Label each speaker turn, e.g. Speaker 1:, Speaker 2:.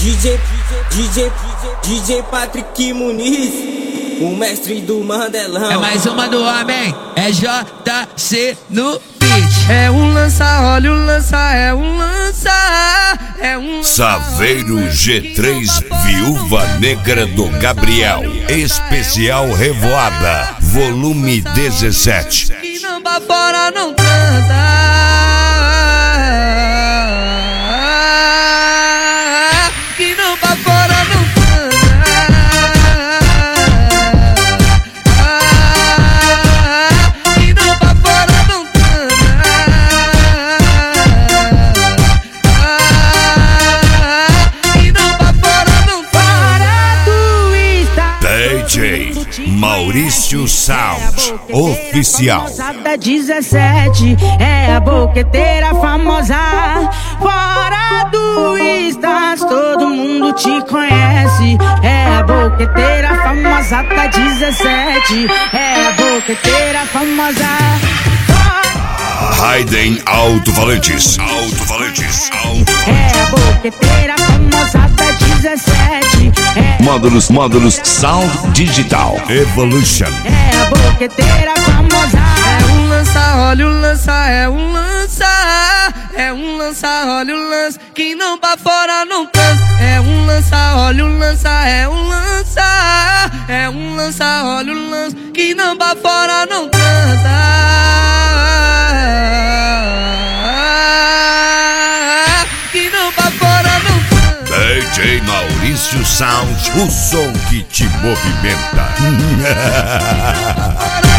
Speaker 1: DJ Patrick Muniz, o mestre do Mandelão.
Speaker 2: É mais uma do homem, é JC no beat. É um lança, olha o lança, é um lança, é um lança.
Speaker 3: Saveiro G3, Viúva Negra do Gabriel, especial Revoada, volume 17.
Speaker 2: Que não bafora, não transa. Que não bafora, não
Speaker 3: DJ Maurício Sound Oficial.
Speaker 4: Da 17 é a boqueteira famosa. Fora do Stas, todo mundo te conhece. É a boqueteira famosa da 17. É a boqueteira famosa.
Speaker 3: Raiden Alto-Valentes.
Speaker 4: É a boqueteira famosa da 17.
Speaker 3: Módulos Sound Digital Evolution.
Speaker 4: É a boqueteira famosa.
Speaker 2: É um lança, olha o lança, é um lança. É um lança, olha o lança, que não bafora, não cansa. É um lança, olha o lança, é um lança. É um lança, olha o lança, que não bafora, não cansa. Que não bafora, não cansa.
Speaker 3: DJ Maurício Sound, o som que te movimenta.